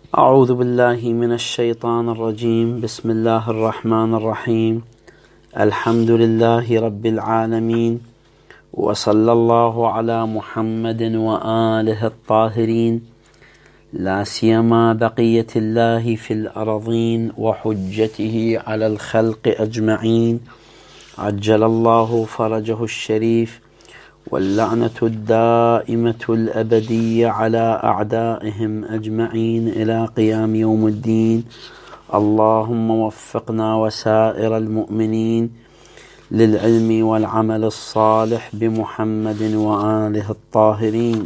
أعوذ بالله من الشيطان الرجيم. بسم الله الرحمن الرحيم. الحمد لله رب العالمين، وصلى الله على محمد وآله الطاهرين، لا سيما بقية الله في الأرضين وحجته على الخلق أجمعين، عجل الله فرجه الشريف، واللعنة الدائمة الأبدية على أعدائهم أجمعين إلى قيام يوم الدين. اللهم وفقنا وسائر المؤمنين للعلم والعمل الصالح بمحمد وآله الطاهرين.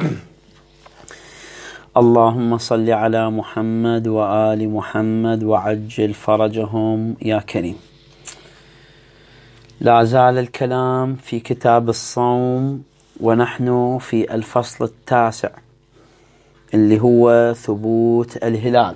اللهم صل على محمد وآل محمد وعجل فرجهم يا كريم. لا زال الكلام في كتاب الصوم، ونحن في الفصل التاسع اللي هو ثبوت الهلال.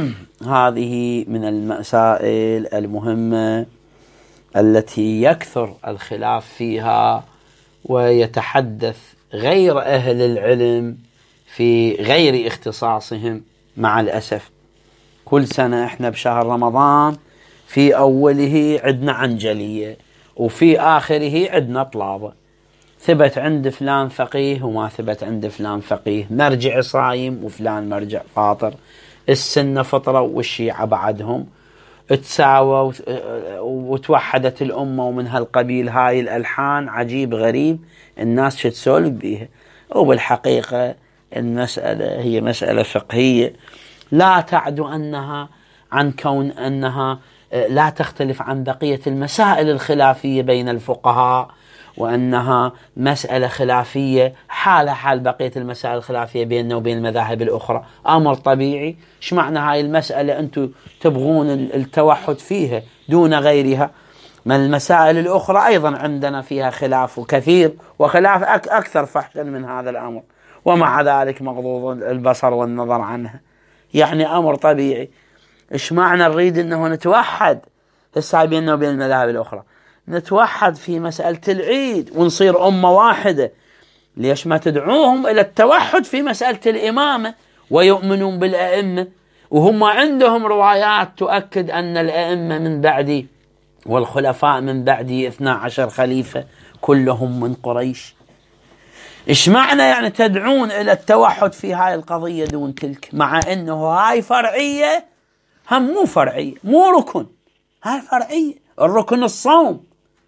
هذه من المسائل المهمة التي يكثر الخلاف فيها، ويتحدث غير أهل العلم في غير اختصاصهم. مع الأسف كل سنة احنا بشهر رمضان في أوله عندنا عنجلية، وفي آخره عندنا طلابة. ثبت عند فلان فقيه وما ثبت عند فلان فقيه، مرجع صايم وفلان مرجع فاطر، السنة فطرة والشيعة بعدهم، تساوى وتوحدت الأمة، ومن هالقبيل. هاي الألحان عجيب غريب الناس شو تسولف بيها، وبالحقيقة المسألة هي مسألة فقهية لا تعد أنها عن كون أنها لا تختلف عن بقية المسائل الخلافية بين الفقهاء، وأنها مسألة خلافية حال بقية المسائل الخلافية بيننا وبين المذاهب الأخرى. أمر طبيعي. إيش معنى هاي المسألة أنتم تبغون التوحد فيها دون غيرها؟ من المسائل الأخرى أيضا عندنا فيها خلاف وكثير، وخلاف أكثر فحشا من هذا الأمر، ومع ذلك مغضوض البصر والنظر عنها. يعني أمر طبيعي. إيش معنى نريد أنه نتوحد هسه بيننا وبين المذاهب الأخرى، نتوحد في مسألة العيد ونصير أمة واحدة؟ ليش ما تدعوهم إلى التوحد في مسألة الإمامة ويؤمنون بالأئمة؟ وهم عندهم روايات تؤكد أن الأئمة من بعدي والخلفاء من بعدي 12 خليفة كلهم من قريش. إيش معنى يعني تدعون إلى التوحد في هاي القضية دون تلك، مع أنه هاي فرعية؟ هم مو فرعية، مو ركن، هاي فرعية. الركن الصوم.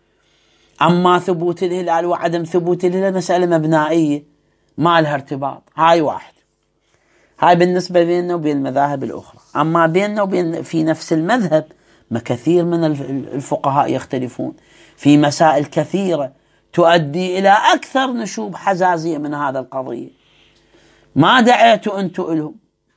أما ثبوت الهلال وعدم ثبوت الهلال مسألة مبنائية ما لها ارتباط. هاي واحد. هاي بالنسبة بيننا وبين المذاهب الأخرى. أما بيننا وبين في نفس المذهب ما كثير من الفقهاء يختلفون في مسائل كثيرة تؤدي إلى أكثر نشوب حزازية من هذا القضية. ما دعيتوا أنتوا إلهم.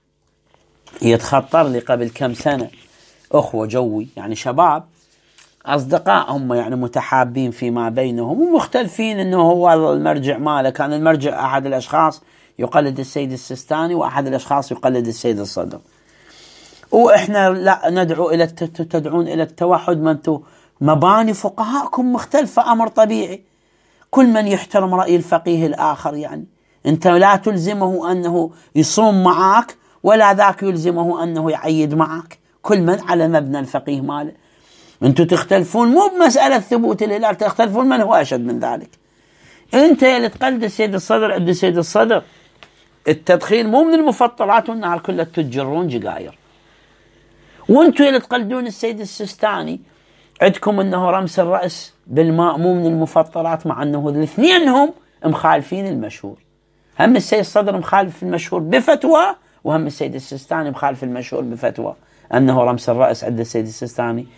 يتخطر لي قبل كم سنة أخوة جوي، يعني شباب أصدقاء، هم يعني متحابين فيما بينهم ومختلفين إنه هو المرجع ماله. كان المرجع أحد الأشخاص يقلد السيد السيستاني، وأحد الأشخاص يقلد السيد الصدر. وإحنا لا ندعو إلى تدعون إلى التوحد، ما أنتم مباني فقهاءكم مختلفة. أمر طبيعي، كل من يحترم رأي الفقيه الآخر. يعني أنت لا تلزمه أنه يصوم معك، ولا ذاك يلزمه أنه يعيد معك. كل من على مبنى الفقيه ماله. أنتم تختلفون مو بمسألة ثبوت الهلال، تختلفون من هو أشد من ذلك. أنت اللي تقلد السيد الصدر عند السيد الصدر. التدخين مو من المفطرات، والنهار كله تجرون جقاير. وأنتم اللي تقلدون السيد السيستاني عندكم أنه رمس الرأس بالماء مو من المفطرات، مع أنه الاثنين هم مخالفين المشهور. هم السيد الصدر مخالف المشهور بفتوى، وهم السيد السيستاني مخالف المشهور بفتوى أنه رمس الرأس عند السيد السيستاني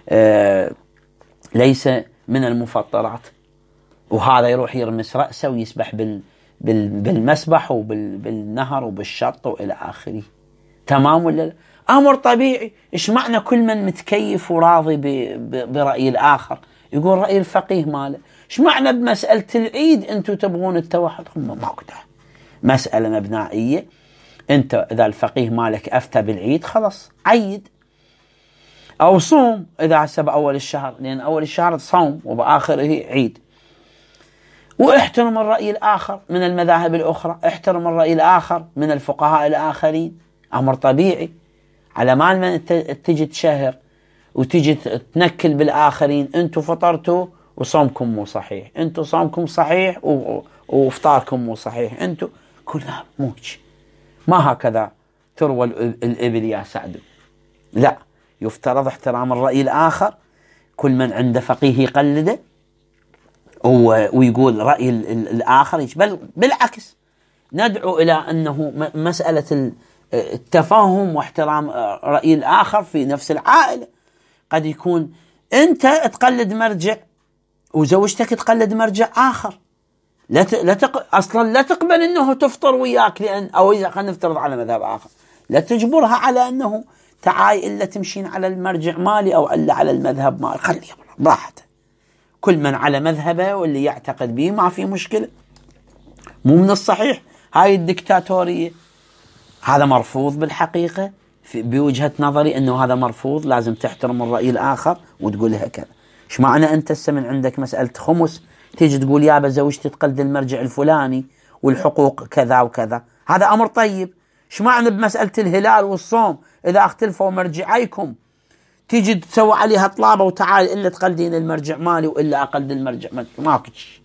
ليس من المفطرات. وهذا يروح يرمس رأسه ويسبح بالمسبح وبالنهر وبالشط وإلى آخره. تمام ولا لا؟ أمر طبيعي. إيش معنى كل من متكيف وراضي برأي الآخر يقول رأي الفقيه ماله؟ إيش معنى بمسألة العيد أنتم تبغون التوحد؟ هم ما كده، مسألة مبنائية. أنت إذا الفقيه مالك أفتى بالعيد خلاص عيد، أو صوم إذا حسب أول الشهر، لأن أول الشهر صوم وبآخره عيد. واحترم الرأي الآخر من المذاهب الأخرى، احترم الرأي الآخر من الفقهاء الآخرين. أمر طبيعي. على مال من تجي تشهر وتجي تنكل بالآخرين، أنتوا فطرتوا وصومكم مو صحيح، أنتوا صومكم صحيح وفطاركم مو صحيح، أنتوا كلها موج. ما هكذا تروى الإبل يا سعد. لا، يفترض احترام الرأي الآخر، كل من عنده فقيه يقلده ويقول رأي الآخر، بل بالعكس ندعو إلى أنه مسألة التفاهم واحترام رأي الآخر في نفس العائلة. قد يكون أنت تقلد مرجع وزوجتك تقلد مرجع آخر، أصلا لا تقبل أنه تفطر وياك، لأن أو إذا خلينا نفترض على مذهب آخر لا تجبرها على أنه تعاي إلا تمشين على المرجع مالي أو إلا على المذهب مالي، خليها براحته، كل من على مذهبه واللي يعتقد به ما في مشكلة. مو من الصحيح هاي الدكتاتورية، هذا مرفوض بالحقيقة بوجهة نظري، أنه هذا مرفوض، لازم تحترم الرأي الآخر وتقول هكذا. إيش معنى أنت من عندك مسألة خمس تيجي تقول يابا زوجتي تقلد المرجع الفلاني والحقوق كذا وكذا، هذا أمر طيب. إيش معنى بمسألة الهلال والصوم إذا اختلفوا مرجعيكم تيجي تسوي عليها طلابة وتعال إلا تقلدين المرجع مالي وإلا أقلد المرجع مالي؟ ماكش،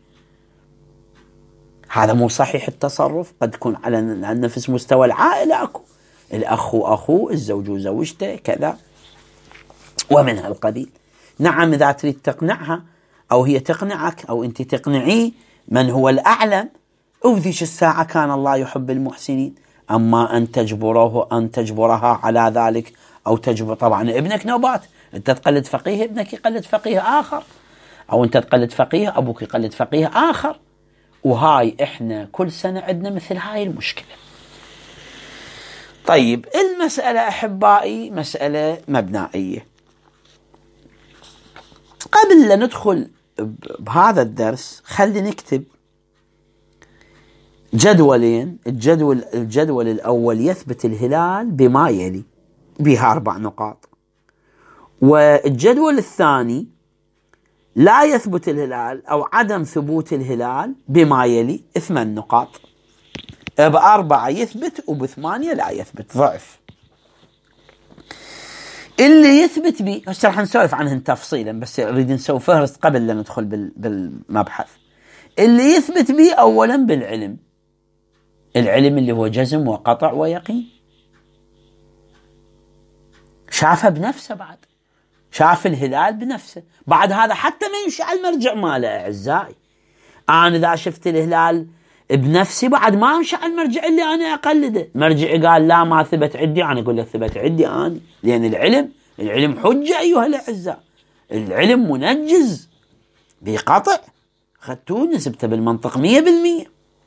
هذا مو صحيح التصرف. قد تكون على نفس مستوى العائلة أكو الأخ وأخوه، الزوج وزوجته كذا ومن هالقبيل. نعم إذا تريد تقنعها أو هي تقنعك أو أنت تقنعيه من هو الأعلم، وذيش الساعة كان الله يحب المحسنين. أما أن تجبرها على ذلك أو تجبر، طبعا ابنك نوبات، أنت تقلد فقيه ابنك يقلد فقيه آخر، أو أنت تقلد فقيه أبوك يقلد فقيه آخر، وهاي إحنا كل سنة عندنا مثل هاي المشكلة. طيب المسألة أحبائي مسألة مبنائية. قبل لا ندخل بهذا الدرس نكتب جدولين. الجدول الأول يثبت الهلال بما يلي، بها 4 نقاط، والجدول الثاني لا يثبت الهلال أو عدم ثبوت الهلال بما يلي 8 نقاط. ب4 يثبت وب8 لا يثبت، ضعف. اللي يثبت به هسه راح نسولف عنهن تفصيلا، بس نريد نسوي فهرست قبل لا ندخل بالمبحث. اللي يثبت به أولا بالعلم، العلم اللي هو جزم وقطع ويقين، شافه بنفسه، بعد شاف الهلال بنفسه، بعد هذا حتى ما يمشي على المرجع ماله. أعزائي أنا إذا شفت الهلال بنفسي بعد ما أمشي على المرجع اللي أنا أقلده. مرجعي قال لا ما ثبت عندي، أنا أقول له ثبت عندي أنا، لأن العلم حجة أيها الأعزاء، العلم منجز بقطع، خدتوه نسبته بالمنطق 100%.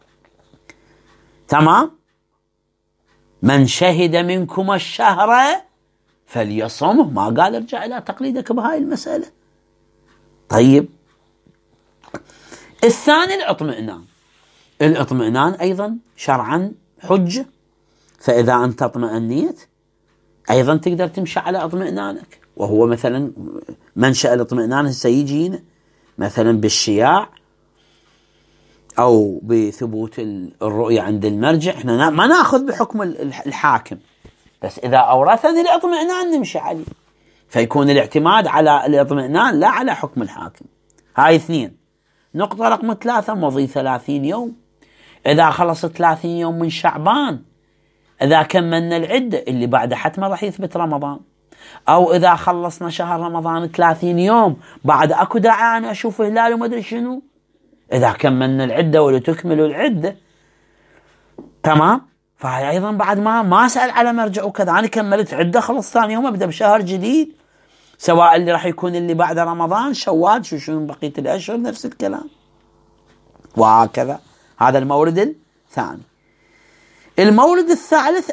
تمام. من شهد منكم الشهر فليصمه، ما قال ارجع إلى تقليدك بهاي المسألة. طيب الثاني الاطمئنان أيضا شرعا حجة، فإذا أنت اطمئنيت أيضا تقدر تمشي على اطمئنانك، وهو مثلا منشأ الاطمئنان سيجينا مثلا بالشياع أو بثبوت الرؤية عند المرجع. احنا ما ناخذ بحكم الحاكم، بس إذا أورثني الاطمئنان نمشي عليه، فيكون الاعتماد على الاطمئنان لا على حكم الحاكم. هاي 2. نقطة رقم 3 مضي 30 يوم. إذا خلص 30 يوم من شعبان، إذا كملنا العدة اللي بعد حتما راح يثبت رمضان، أو إذا خلصنا شهر رمضان 30 يوم بعد أكو داعي أنا أشوف هلال وما أدري شنو، إذا كملنا العدة ولا تكملوا العدة. تمام. فهي أيضا بعد ما أسأل على مرجع وكذا، أنا كملت عدة خلص ثاني يوم أبدأ بشهر جديد، سواء اللي راح يكون اللي بعد رمضان شوال شو بقية الأشهر نفس الكلام، وهكذا. هذا المورد الثاني. المورد الثالث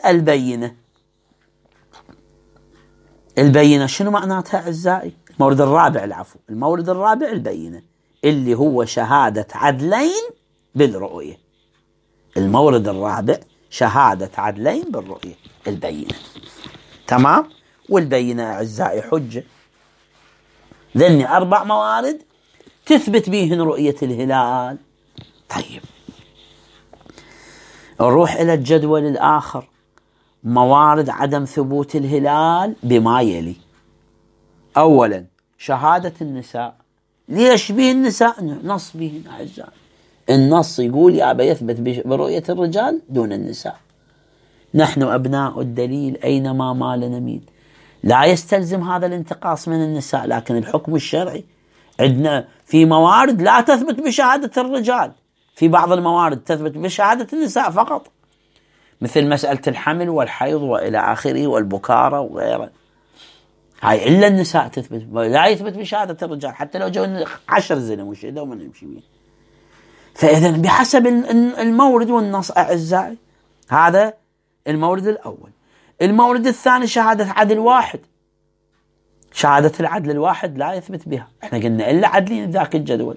البينة شنو معناتها أعزائي؟ المورد الرابع البينة، اللي هو شهادة عدلين بالرؤية. المورد الرابع شهادة عدلين بالرؤية، البينة. تمام. والبينة أعزائي حجة. ذني 4 موارد تثبت بيهن رؤية الهلال. طيب نروح إلى الجدول الآخر، موارد عدم ثبوت الهلال بما يلي. أولا شهادة النساء. ليش به النساء؟ نص به أعزائي. النص يقول يابا يثبت برؤية الرجال دون النساء. نحن أبناء الدليل أينما مال نميل. لا يستلزم هذا الانتقاص من النساء، لكن الحكم الشرعي عندنا في موارد لا تثبت بشهادة الرجال، في بعض الموارد تثبت بشهادة النساء فقط، مثل مسألة الحمل والحيض وإلى آخره والبكارة وغيره. هاي إلا النساء تثبت، لا يثبت بشهادة الرجال حتى لو جو 10 زنا وشهدوا من يمشي بيه. فإذا بحسب المورد والنص أعزائي. هذا المورد الأول. المورد الثاني شهادة عدل واحد. شهادة العدل الواحد لا يثبت بها، احنا قلنا إلا عدلين ذاك الجدول.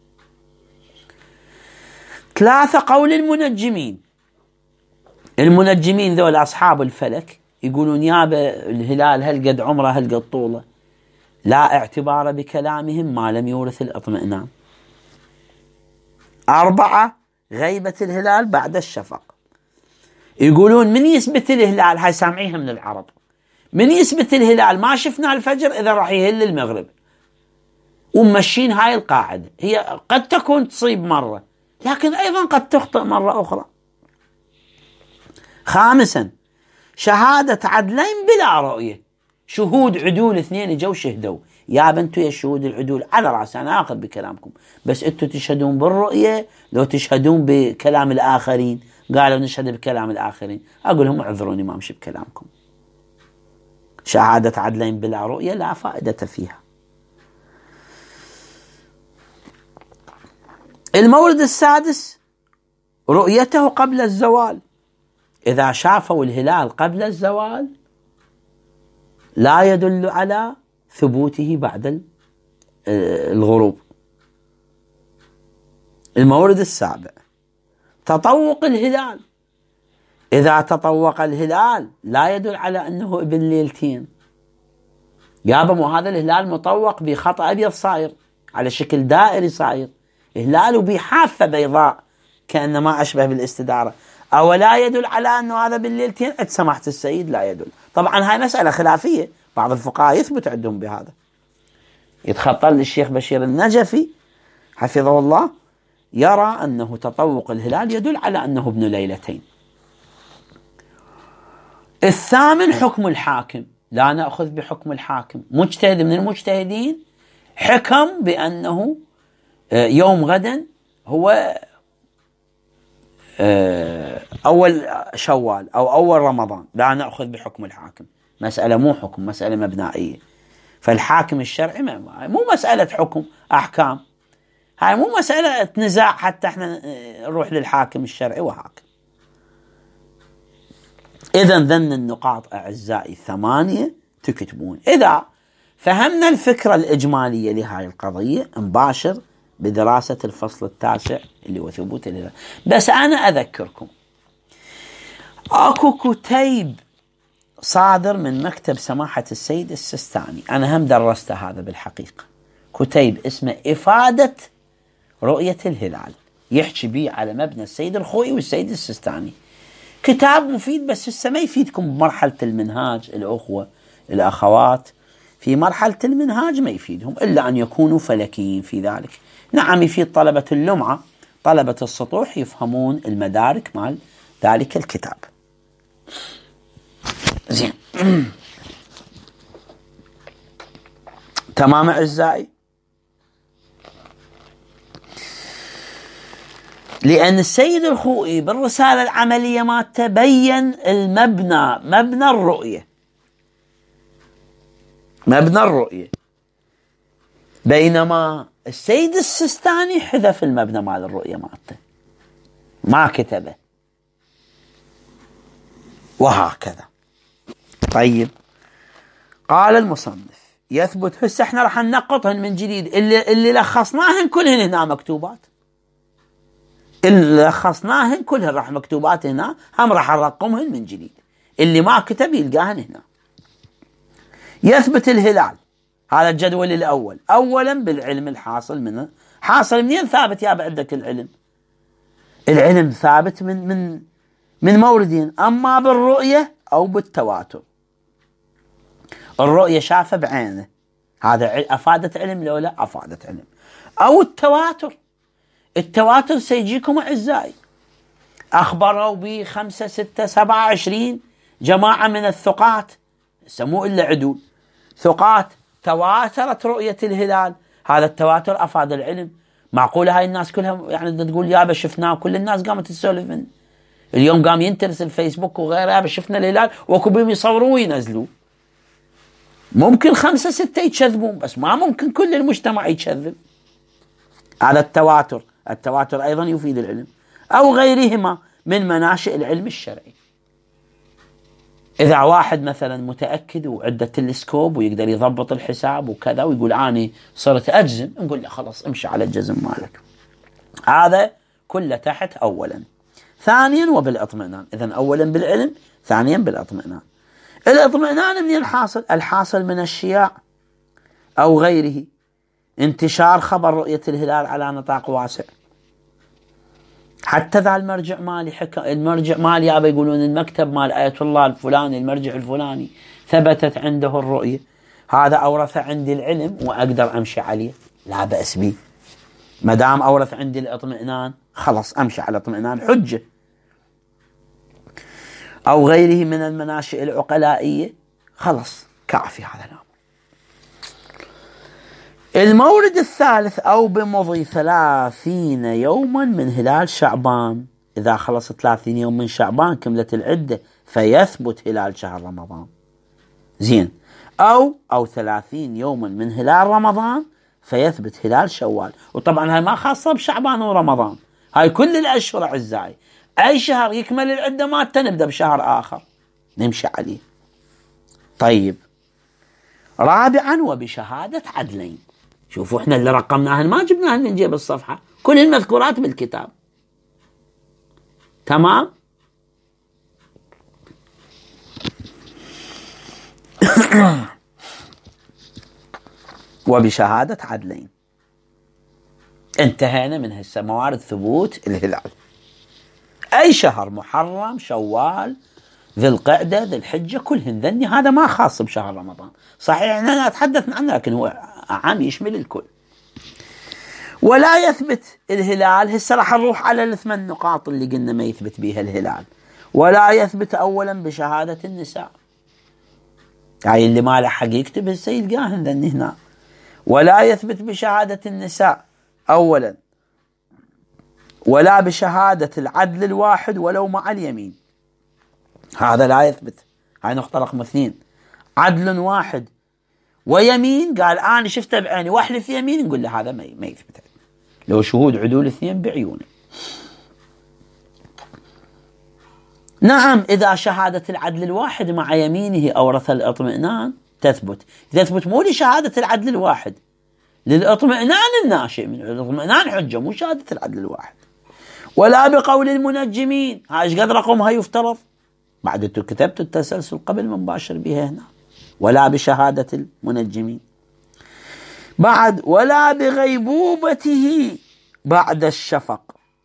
3 قول المنجمين. المنجمين ذول أصحاب الفلك يقولون يابا الهلال هل قد عمره هل قد طوله، لا اعتبار بكلامهم ما لم يورث الاطمئنان. 4 غيبة الهلال بعد الشفق. يقولون من يثبت الهلال، هاي سامعيها من العرب، من يثبت الهلال ما شفنا الفجر إذا راح يهل المغرب. ومشين هاي القاعدة، هي قد تكون تصيب مرة لكن أيضا قد تخطئ مرة أخرى. 5 شهادة عدلين بلا رؤية. شهود عدول 2 جو شهدوا، يا بنتو يا شهود العدول على رأس أنا آخذ بكلامكم، بس أنتوا تشهدون بالرؤية لو تشهدون بكلام الآخرين. قالوا نشهد بكلام الآخرين، أقول لهم اعذروني ما أمشي بكلامكم. شهادة عدلين بلا رؤية لا فائدة فيها. المورد السادس رؤيته قبل الزوال. إذا شافوا الهلال قبل الزوال لا يدل على ثبوته بعد الغروب. المورد السابع تطوق الهلال. إذا تطوق الهلال لا يدل على أنه ابن ليلتين. يابا مو هذا الهلال مطوق بخط أبيض صاير على شكل دائري صاير، هلال بحافة بيضاء كأنما أشبه بالاستدارة، أو لا يدل على أنه هذا بالليلتين؟ سماحة السيد لا يدل. طبعا هاي مسألة خلافية، بعض الفقهاء يثبت عندهم بهذا. يتخطى للشيخ بشير النجفي حفظه الله، يرى أنه تطوق الهلال يدل على أنه ابن ليلتين. 8 حكم الحاكم. لا نأخذ بحكم الحاكم، مجتهد من المجتهدين حكم بأنه يوم غدا هو أول شوال أو أول رمضان، لا نأخذ بحكم الحاكم. مسألة مو حكم، مسألة مبنائية. فالحاكم الشرعي مو مسألة حكم أحكام، هاي مو مسألة نزاع حتى احنا نروح للحاكم الشرعي وهكذا. إذا ذن النقاط أعزائي 8 تكتبون. إذا فهمنا الفكرة الإجمالية لهذه القضية نباشر بدراسة الفصل 9 اللي هو ثبوت الهلال. بس أنا أذكركم أكو كتيب صادر من مكتب سماحة السيد السستاني، أنا هم درست هذا بالحقيقة، كتيب اسمه إفادة رؤية الهلال، يحكي بيه على مبنى السيد الخوئي والسيد السستاني. كتاب مفيد بس هسه ما يفيدكم بمرحلة المنهاج. الأخوة الأخوات في مرحلة المنهاج ما يفيدهم إلا أن يكونوا فلكيين في ذلك. نعم يفيد طلبة اللمعة، طلبة السطوح يفهمون المدارك مال ذلك الكتاب. زين تمام أعزائي. لأن السيد الخوئي بالرسالة العملية ما تبين مبنى الرؤية، مبنى الرؤية، بينما السيد السستاني حذف المبنى مال الرؤية مالته ما كتبه وهكذا. طيب قال المصنف يثبت. هسه احنا راح ننقطهن من جديد، اللي لخصناهن كلهن هنا مكتوبات، اللي لخصناهن كلهن راح مكتوبات هنا، هم راح نرقمهن من جديد، اللي ما كتب يلقاهن هنا. يثبت الهلال، هذا الجدول الأول. أولا بالعلم الحاصل منه. حاصل منين ثابت يا عندك العلم؟ العلم ثابت من موردين، أما بالرؤية أو بالتواتر. الرؤية شافة بعينه، هذا أفادت علم لو لا؟ أفادت علم. أو التواتر. التواتر سيجيكم أعزائي، أخبروا ب5 6 7 20 جماعة من الثقات، سموه إلا عدول، ثقات تواترت رؤية الهلال. هذا التواتر أفاد العلم. معقولة هاي الناس كلها يعني تقول يابا شفناه، كل الناس قامت تسولف منه. اليوم قام ينترس الفيسبوك وغيره، يابا شفنا الهلال، وكبهم يصوروا وينزلوا. ممكن 5 6 يتشذبون، بس ما ممكن كل المجتمع يتشذب. هذا التواتر. التواتر أيضا يفيد العلم، أو غيرهما من مناشئ العلم الشرعي. إذا واحد مثلا متأكد وعنده تلسكوب ويقدر يضبط الحساب وكذا ويقول أنا صرت أجزم، نقول له خلاص امشي على الجزم مالك. هذا كله تحت أولا. ثانيا وبالاطمئنان. إذن أولا بالعلم، ثانيا بالاطمئنان. الاطمئنان منين حاصل؟ الحاصل من الشياع أو غيره، انتشار خبر رؤية الهلال على نطاق واسع. حتى ذا المرجع مالي حكى، المرجع مالي يابا يقولون المكتب مال آية الله الفلاني، المرجع الفلاني ثبتت عنده الرؤية، هذا أورث عندي العلم وأقدر أمشي عليه، لا بأس به. ما دام أورث عندي الاطمئنان خلاص أمشي على الاطمئنان، حجة. أو غيره من المناشئ العقلائية، خلاص كافي هذا الأمر. المورد الثالث، أو بمضي 30 يوما من هلال شعبان. إذا خلص 30 يوم من شعبان كملت العدة فيثبت هلال شهر رمضان. زين. أو 30 يوما من هلال رمضان فيثبت هلال شوال. وطبعا هاي ما خاصة بشعبان ورمضان، هاي كل الأشهر أعزائي. أي شهر يكمل العدة مالته نبدأ بشهر آخر نمشي عليه. طيب، رابعا وبشهادة عدلين. شوفوا احنا اللي رقمناهن ما جبناهن من جيب الصفحة، كل المذكورات بالكتاب. تمام. وبشهادة عدلين. انتهينا من هسه موارد ثبوت الهلال. أي شهر، محرم، شوال، ذي القعدة، ذي الحجة، كلهن ذني. هذا ما خاص بشهر رمضان، صحيح أنا أتحدث عنه لكن هو عام يشمل الكل. ولا يثبت الهلال، هسه راح نروح على الثمان نقاط اللي قلنا ما يثبت بها الهلال. ولا يثبت أولا بشهادة النساء، هاي اللي ما له حق يكتب هسه يلقاهن ذني هنا. ولا يثبت بشهادة النساء أولا، ولا بشهادة العدل الواحد ولو مع اليمين، هذا لا يثبت. هاي نقطة رقم 2. عدل واحد ويمين، قال أنا شفته بعيني واحلف يمين، نقول له هذا ما يثبت، لو شهود عدول 2 بعيونه. نعم، إذا شهادة العدل الواحد مع يمينه أورث الاطمئنان تثبت مو لشهادة العدل الواحد، للاطمئنان الناشئ من الاطمئنان حجة، مو شهادة العدل الواحد. ولا بقول المنجمين، هايش قد رقمها يفترض، بعد انتو كتبتوا التسلسل قبل ما نباشر بها هنا. ولا بشهادة المنجمين. بعد ولا بغيبوبته بعد الشفق،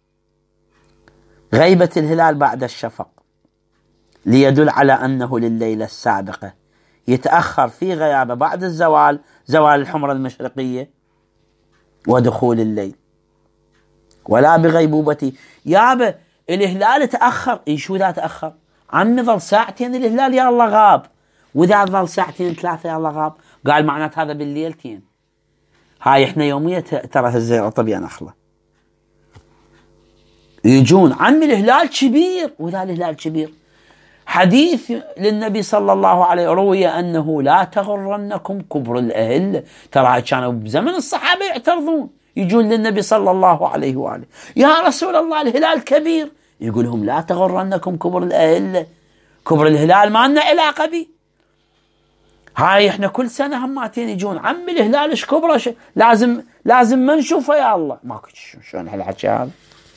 غيبة الهلال بعد الشفق، ليدل على أنه لليلة السابقة، يتأخر في غيابه بعد الزوال، زوال الحمرة المشرقية ودخول الليل. ولا بغيبوبته، يابا الهلال تأخر، شو ذا تأخر؟ عمي ظل ساعتين الهلال يا الله غاب، وإذا ظل ساعتين 3 يا الله غاب، قال معنات هذا بالليلتين. هاي احنا يومية ترى هالزيرة طبيعا نخلة، يجون عمي الهلال كبير، وإذا الهلال كبير. حديث للنبي صلى الله عليه روي أنه لا تغرنكم كبر الأهل، ترى كانوا بزمن الصحابة يعترضون، يجون للنبي صلى الله عليه وآله، يا رسول الله الهلال كبير، يقول لهم لا تغرنكم كبر الأهل، كبر الهلال ما لنا علاقة به. هاي احنا كل سنة هماتين يجون عمي الهلال ايش كبره، لازم ما نشوفه يا الله، ماكو شلون هالحكي هذا.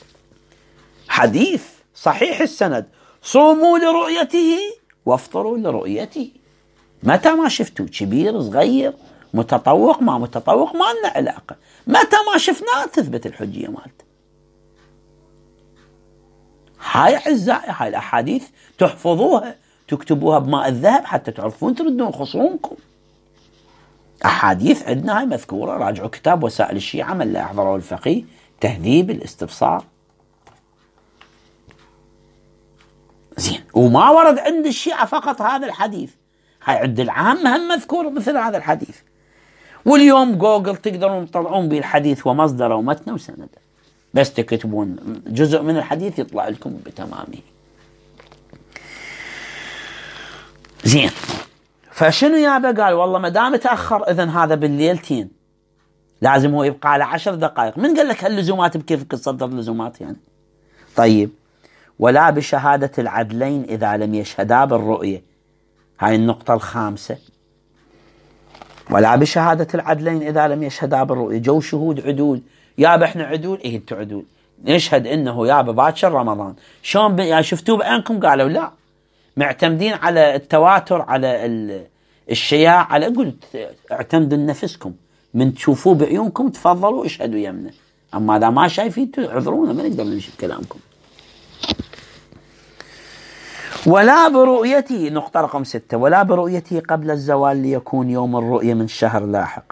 حديث صحيح السند، صوموا لرؤيته وافطروا لرؤيته. متى ما شفتوا كبير صغير متطوق ما متطوق ما لنا علاقة، متى ما شفناه تثبت الحجية مالته. هاي أعزائي هاي الأحاديث تحفظوها تكتبوها بماء الذهب حتى تعرفون تردون خصومكم. أحاديث عندنا هاي مذكورة، راجعوا كتاب وسائل الشيعة من لا يحضره الفقيه، تهذيب الاستبصار. زين، وما ورد عند الشيعة فقط هذا الحديث، هاي عند العامة هم مذكور مثل هذا الحديث. واليوم جوجل تقدرون تطلعون به الحديث ومصدره ومتنه وسنده، بس تكتبون جزء من الحديث يطلع لكم بتمامه. زين، فشنو يابا؟ قال والله ما دام تأخر إذن هذا بالليلتين لازم هو يبقى على 10 دقائق. من قال لك هاللزومات بكيفك تصدر لزومات يعني؟ طيب، ولا بشهادة العدلين إذا لم يشهدا بالرؤية. هاي النقطة الخامسة. ولا بشهادة العدلين إذا لم يشهدا بالرؤية. جو شهود عدول، يابا احنا عدول، ايه انتوا عدول، نشهد انه يابا باكر رمضان. شلون يعني شفتوه بعينكم؟ قالوا لا، معتمدين على التواتر، على الشياع، على قلت اعتمدوا لنفسكم، من تشوفوه بعيونكم تفضلوا اشهدوا يمنا، اما اذا ما شايفين اعذرونا ما نقدر نمشي بكلامكم. ولا برؤيته، نقطة رقم 6، ولا برؤيته قبل الزوال ليكون يوم الرؤية من شهر لاحق.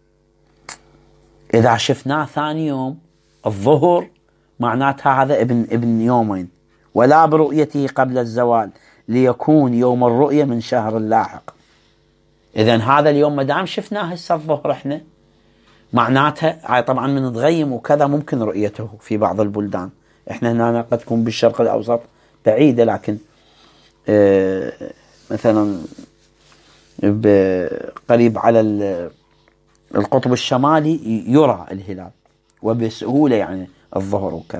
إذا شفناه ثاني يوم الظهر معناتها هذا ابن يومين. ولا برؤيته قبل الزوال ليكون يوم الرؤية من شهر لاحق. إذن هذا اليوم ما دام شفناه هسه الظهر احنا معناتها هاي طبعا من تغيم وكذا ممكن رؤيته في بعض البلدان. احنا هنا قد تكون بالشرق الأوسط بعيدة، لكن مثلا قريب على القطب الشمالي يرى الهلال وبسهولة يعني الظهر وكذا.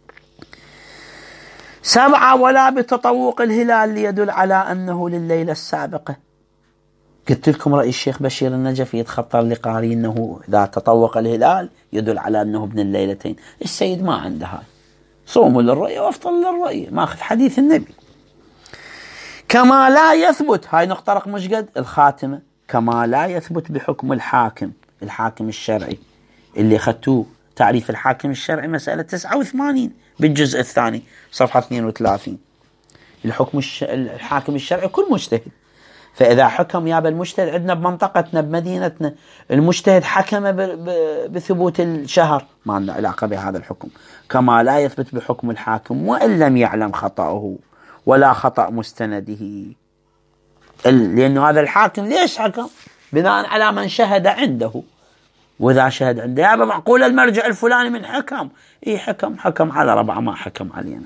7، ولا بتطوق الهلال ليدل على أنه لليلة السابقة. قلت لكم رأي الشيخ بشير النجفي يتخطر لقاري أنه إذا تطوق الهلال يدل على أنه ابن الليلتين. السيد ما عنده هاي، صوموا للرؤية وافطروا للرؤية، ماخذ حديث النبي. كما لا يثبت، هاي نقطة رقم مش قد الخاتمة، كما لا يثبت بحكم الحاكم الشرعي اللي أخذتوه تعريف الحاكم الشرعي مسألة 89 بالجزء الثاني صفحة 32. الحاكم الشرعي كل مجتهد، فإذا حكم يابا المجتهد عندنا بمنطقتنا بمدينتنا المجتهد حكم بثبوت الشهر، ما لنا علاقة بهذا الحكم. كما لا يثبت بحكم الحاكم وإن لم يعلم خطأه ولا خطأ مستنده، لأنه هذا الحاكم ليش حكم؟ بناء على من شهد عنده، وإذا شهد عنده يابا معقول المرجع الفلاني من حكم، إيه حكم على 4 ما حكم علينا.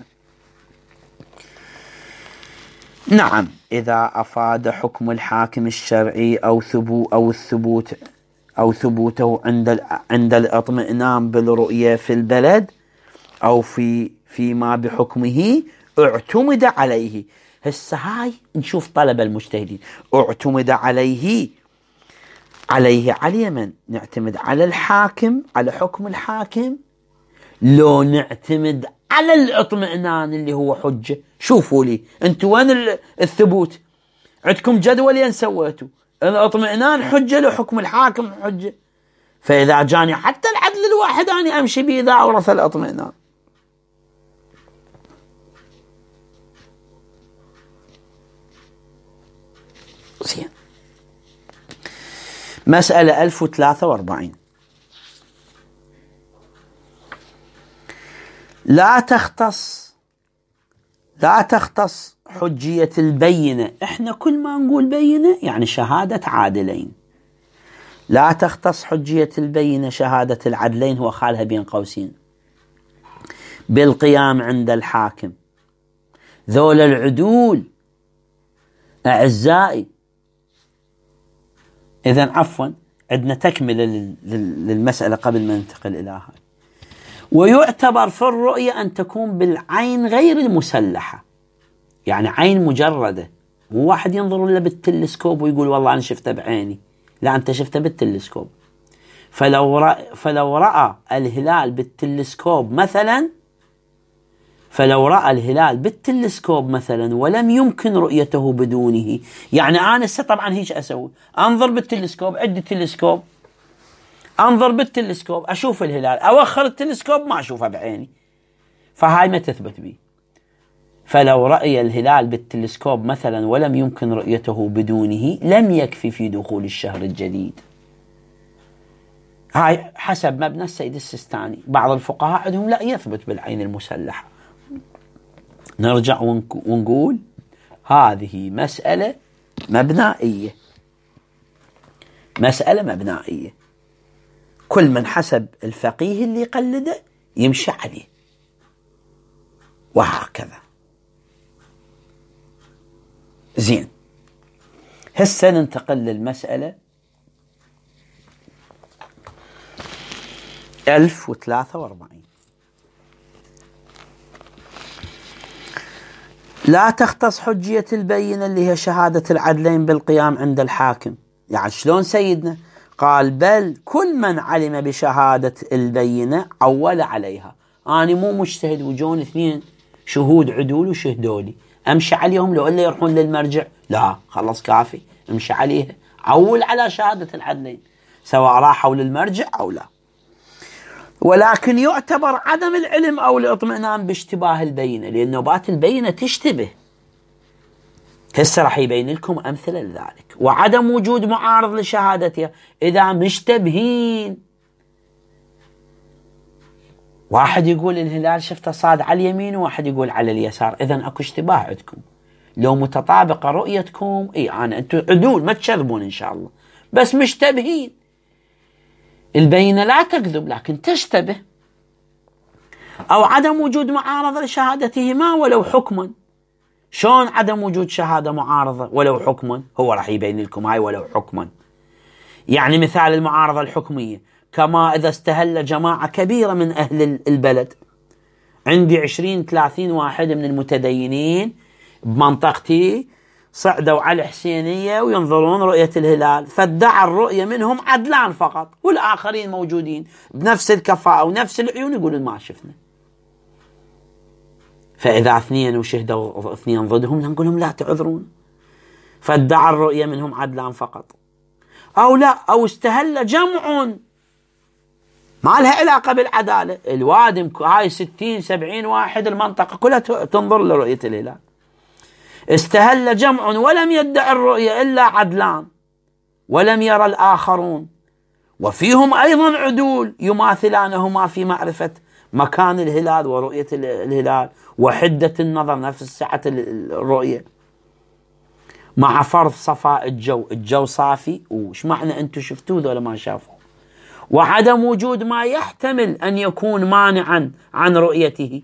نعم، إذا أفاد حكم الحاكم الشرعي أو ثبوته عند الاطمئنان بالرؤية في البلد أو فيما بحكمه اعتمد عليه. هسه هاي نشوف طلب المجتهدين، اعتمد عليه على من؟ نعتمد على الحاكم، على حكم الحاكم، لو نعتمد على الاطمئنان اللي هو حجة. شوفوا لي انتوا وين الثبوت؟ عندكم جدولين سويتوا، الاطمئنان حجة لو حكم الحاكم حجة، فإذا جاني حتى العدل الواحد أنا أمشي به إذا أورث الاطمئنان. زين، مسألة 1043. لا تختص حجية البينة. احنا كل ما نقول بينة يعني شهادة عادلين. لا تختص حجية البينة شهادة العدلين، هو خالها بين قوسين، بالقيام عند الحاكم. ذول العدول أعزائي. إذن عفوا عندنا تكملة للمسألة قبل ما ننتقل إلى هاي. ويعتبر في الرؤية أن تكون بالعين غير المسلحة، يعني عين مجردة، مو واحد ينظر له بالتلسكوب ويقول والله أنا شفته بعيني، لا أنت شفته بالتلسكوب. فلو رأى الهلال بالتلسكوب مثلا ولم يمكن رؤيته بدونه، يعني أنا طبعا هيك أسوي، أنظر بالتلسكوب، عندي تلسكوب، أنظر بالتلسكوب أشوف الهلال، أوخر التلسكوب ما أشوفه بعيني، فهاي ما تثبت بي. فلو رأي الهلال بالتلسكوب مثلا ولم يمكن رؤيته بدونه لم يكفي في دخول الشهر الجديد. هاي حسب مبنى السيد السيستاني. بعض الفقهاء عندهم لا، يثبت بالعين المسلحة. نرجع ونقول هذه مسألة مبنائية، مسألة مبنائية، كل من حسب الفقيه اللي يقلده يمشي عليه، وهكذا. زين، هسه ننتقل للمسألة 1043. لا تختص حجية البينة اللي هي شهادة العدلين بالقيام عند الحاكم. يعني شلون سيدنا؟ قال بل كل من علم بشهادة البينة عول عليها. أنا مو مجتهد وجون 2 شهود عدول وشهدوا لي، أمشي عليهم لو إلا يروحون للمرجع؟ لا، خلص كافي، أمشي عليها، عول على شهادة العدلين سواء راحوا للمرجع أو لا. ولكن يعتبر عدم العلم أو الاطمئنان باشتباه البينة، لأن نوبات البينة تشتبه. هسه راح يبين لكم أمثلة لذلك. وعدم وجود معارض لشهادتها إذا مشتبهين. واحد يقول الهلال شفته صاد على اليمين وواحد يقول على اليسار، إذن أكو اشتباه عندكم. لو متطابقة رؤيتكم أنتم عدول ما تشذبون إن شاء الله، بس مشتبهين. البينة لا تكذب لكن تشتبه. أو عدم وجود معارضة لشهادتهما ولو حكما. شلون عدم وجود شهادة معارضة ولو حكما؟ هو راح يبين لكم هاي ولو حكما. يعني مثال المعارضة الحكمية، كما إذا استهل جماعة كبيرة من أهل البلد، عندي 20-30 واحد من المتدينين بمنطقتي صعدوا على الحسينية وينظرون رؤية الهلال، فادعى الرؤية منهم عدلان فقط، والآخرين موجودين بنفس الكفاءة ونفس العيون يقولون ما شفنا. فإذا 2 وشهدوا 2 ضدهم نقول لهم لا تعذرون، فادعى الرؤية منهم عدلان فقط. أو لا، أو استهل جمع ما لها علاقة بالعدالة، الوادم هاي 60-70 واحد، المنطقة كلها تنظر لرؤية الهلال، استهل جمع ولم يدع الرؤية إلا عدلان ولم يرى الآخرون، وفيهم أيضا عدول يماثلانهما في معرفة مكان الهلال ورؤية الهلال وحدة النظر، نفس سعة الرؤية، مع فرض صفاء الجو صافي. وش معنى أنتم شفتوه ذولا ما شافوا؟ وعدم وجود ما يحتمل أن يكون مانعا عن رؤيته.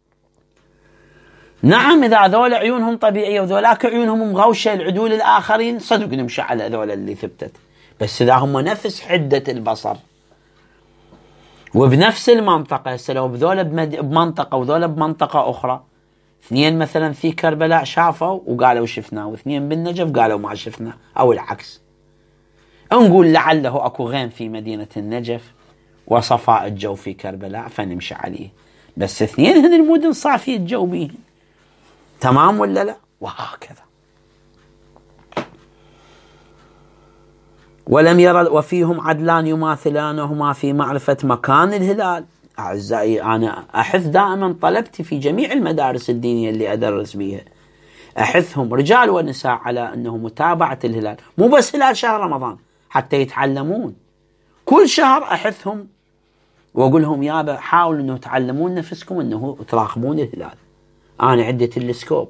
نعم، إذا ذولا عيونهم طبيعية وذولاك عيونهم مغوشة، العدول الآخرين صدق نمشي على ذولا اللي ثبتت، بس إذا هم نفس حدة البصر وبنفس المنطقة، هسه لو بذولا بمنطقة وذولا بمنطقة أخرى، 2 مثلا في كربلاء شافوا وقالوا شفنا، و2 بالنجف قالوا ما شفنا، أو العكس، نقول لعله أكو غيم في مدينة النجف وصفاء الجو في كربلاء فنمشي عليه، بس 2 هن المدن صافي الجو بيهن، تمام ولا لا؟ وهكذا. ولم يرى، وفيهم عدلان يماثلانهما في معرفة مكان الهلال. أعزائي، أنا أحث دائما طلبتي في جميع المدارس الدينية اللي أدرس بيها، أحثهم رجال ونساء على أنه متابعة الهلال، مو بس هلال شهر رمضان، حتى يتعلمون كل شهر. أحثهم وأقول لهم يابا حاولوا أنه تعلمون نفسكم أنه تراقبون الهلال. أنا عندي تلسكوب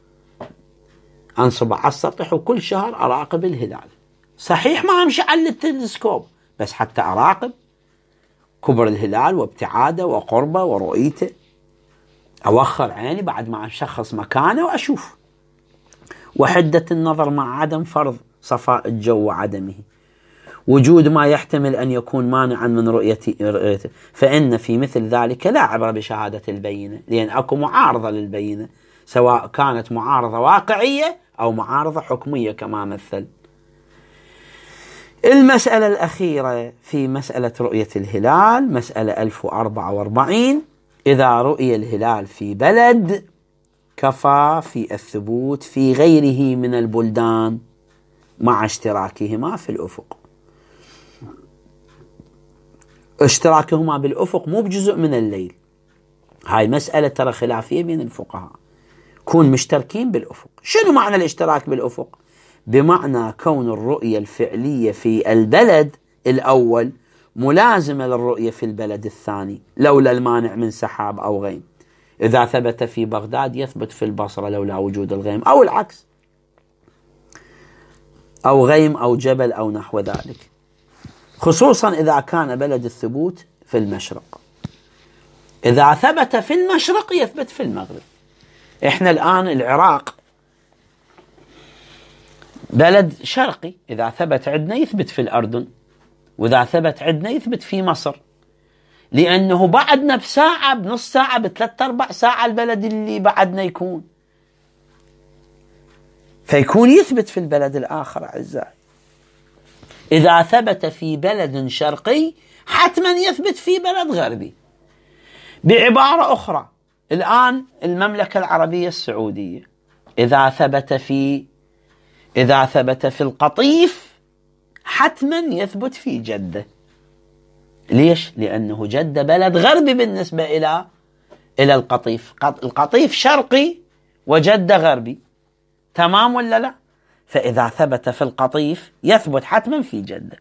أنصب على السطح وكل شهر أراقب الهلال، صحيح ما أمشي على التلسكوب، بس حتى أراقب كبر الهلال وابتعاده وقربه ورؤيته، أوخر عيني بعد ما أشخص مكانه وأشوف. وحدة النظر مع عدم فرض صفاء الجو وعدمه، وجود ما يحتمل أن يكون مانعا من رؤيته، فإن في مثل ذلك لا عبرة بشهادة البينة، لأن أكو معارضة للبينة، سواء كانت معارضة واقعية أو معارضة حكمية كما مثل. المسألة الأخيرة في مسألة رؤية الهلال، مسألة 1044. إذا رؤي الهلال في بلد كفى في الثبوت في غيره من البلدان مع اشتراكهما في الأفق. اشتراكهما بالأفق مو بجزء من الليل، هاي مسألة ترى خلافية بين الفقهاء، كون مشتركين بالأفق. شنو معنى الاشتراك بالأفق؟ بمعنى كون الرؤية الفعلية في البلد الأول ملازمة للرؤية في البلد الثاني، لولا المانع من سحاب أو غيم. إذا ثبت في بغداد يثبت في البصرة لولا وجود الغيم، أو العكس، أو غيم أو جبل أو نحو ذلك، خصوصا إذا كان بلد الثبوت في المشرق. إذا ثبت في المشرق يثبت في المغرب. إحنا الآن العراق بلد شرقي، إذا ثبت عندنا يثبت في الأردن، وإذا ثبت عندنا يثبت في مصر، لأنه بعدنا بساعة، بنص ساعة، ب3-4 ساعة البلد اللي بعدنا يكون، فيكون يثبت في البلد الآخر. أعزائي، إذا ثبت في بلد شرقي حتما يثبت في بلد غربي. بعبارة أخرى، الآن المملكة العربية السعودية إذا ثبت في القطيف حتما يثبت في جدة. ليش؟ لأنه جدة بلد غربي بالنسبة إلى القطيف. القطيف شرقي وجدة غربي، تمام ولا لا؟ فإذا ثبت في القطيف يثبت حتما في جدة.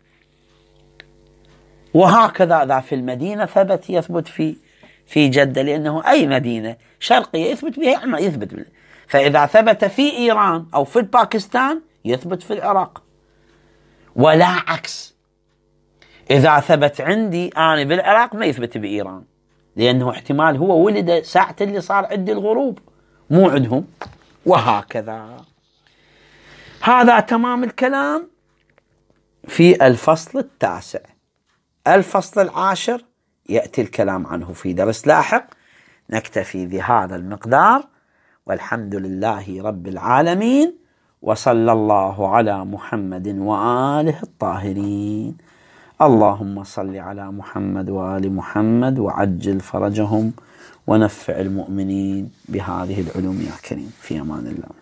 وهكذا إذا في المدينة ثبت يثبت في جدة، لأنه أي مدينة شرقية يثبت بها يثبت بها. فإذا ثبت في إيران أو في باكستان يثبت في العراق، ولا عكس. إذا ثبت عندي أنا بالعراق ما يثبت بإيران، لأنه احتمال هو ولد ساعة اللي صار عندي الغروب، مو عندهم، وهكذا. هذا تمام الكلام في الفصل التاسع. الفصل العاشر يأتي الكلام عنه في درس لاحق. نكتفي بهذا المقدار، والحمد لله رب العالمين، وصلى الله على محمد وآله الطاهرين. اللهم صل على محمد وآل محمد، وعجل فرجهم، ونفع المؤمنين بهذه العلوم يا كريم. في أمان الله.